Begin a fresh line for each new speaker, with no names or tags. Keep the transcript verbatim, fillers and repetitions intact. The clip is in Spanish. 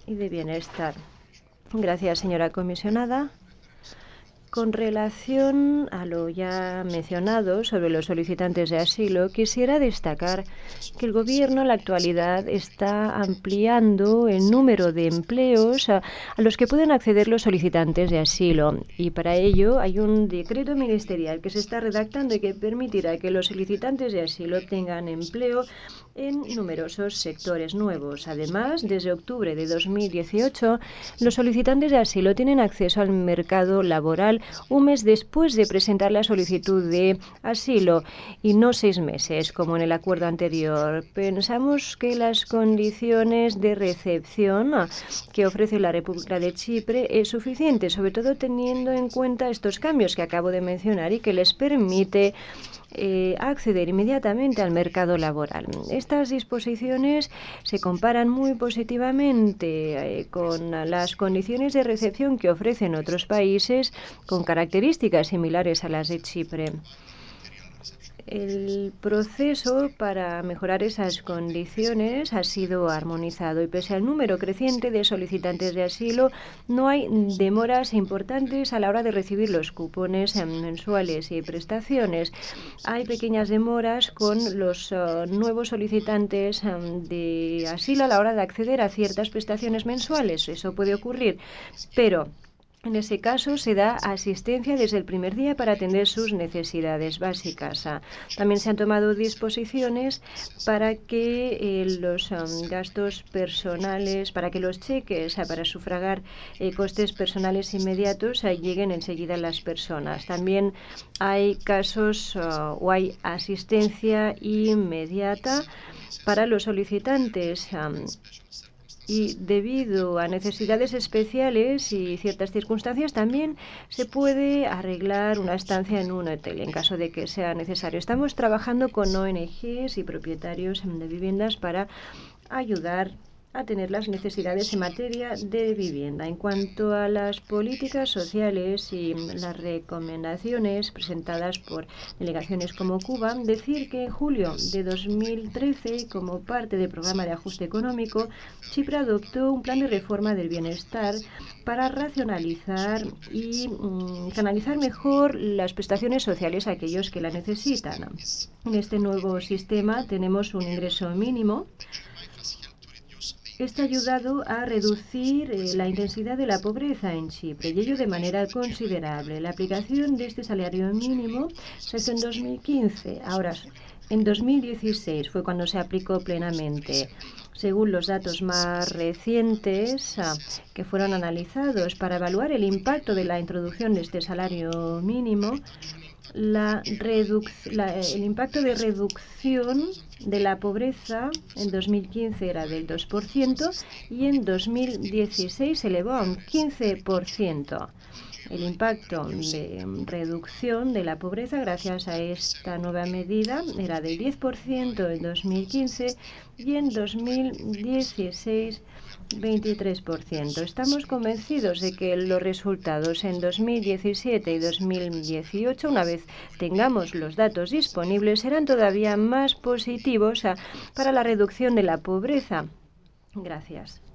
y de bienestar. Gracias, señora comisionada. Con relación a lo ya mencionado sobre los solicitantes de asilo, quisiera destacar que el Gobierno en la actualidad está ampliando el número de empleos a, a los que pueden acceder los solicitantes de asilo. Y para ello hay un decreto ministerial que se está redactando y que permitirá que los solicitantes de asilo tengan empleo en numerosos sectores nuevos. Además, desde octubre de dos mil dieciocho, los solicitantes de asilo tienen acceso al mercado laboral un mes después de presentar la solicitud de asilo y no seis meses, como en el acuerdo anterior. Pensamos que las condiciones de recepción que ofrece la República de Chipre es suficiente, sobre todo teniendo en cuenta estos cambios que acabo de mencionar y que les permite Eh, acceder inmediatamente al mercado laboral. Estas disposiciones se comparan muy positivamente eh, con las condiciones de recepción que ofrecen otros países con características similares a las de Chipre. El proceso para mejorar esas condiciones ha sido armonizado y pese al número creciente de solicitantes de asilo, no hay demoras importantes a la hora de recibir los cupones mensuales y prestaciones. Hay pequeñas demoras con los uh, nuevos solicitantes um, de asilo a la hora de acceder a ciertas prestaciones mensuales. Eso puede ocurrir, pero en ese caso, se da asistencia desde el primer día para atender sus necesidades básicas. También se han tomado disposiciones para que eh, los um, gastos personales, para que los cheques, uh, para sufragar eh, costes personales inmediatos, uh, lleguen enseguida a las personas. También hay casos uh, o hay asistencia inmediata para los solicitantes. Um, Y debido a necesidades especiales y ciertas circunstancias, también se puede arreglar una estancia en un hotel en caso de que sea necesario. Estamos trabajando con O N Ges y propietarios de viviendas para ayudar a tener las necesidades en materia de vivienda. En cuanto a las políticas sociales y las recomendaciones presentadas por delegaciones como Cuba, decir que en julio de dos mil trece, como parte del programa de ajuste económico, Chipre adoptó un plan de reforma del bienestar para racionalizar y mmm, canalizar mejor las prestaciones sociales a aquellos que la necesitan. En este nuevo sistema tenemos un ingreso mínimo. Esto ha ayudado a reducir eh, la intensidad de la pobreza en Chipre y ello de manera considerable. La aplicación de este salario mínimo se hizo en dos mil quince. Ahora, en dos mil dieciséis fue cuando se aplicó plenamente. Según los datos más recientes ah, que fueron analizados para evaluar el impacto de la introducción de este salario mínimo, la la, el impacto de reducción de la pobreza en dos mil quince era del dos por ciento y en dos mil dieciséis se elevó a un quince por ciento. El impacto de reducción de la pobreza gracias a esta nueva medida era del diez por ciento en dos mil quince y en dos mil dieciséis veintitrés por ciento. Estamos convencidos de que los resultados en dos mil diecisiete y dos mil dieciocho, una vez tengamos los datos disponibles, serán todavía más positivos a, para la reducción de la pobreza. Gracias.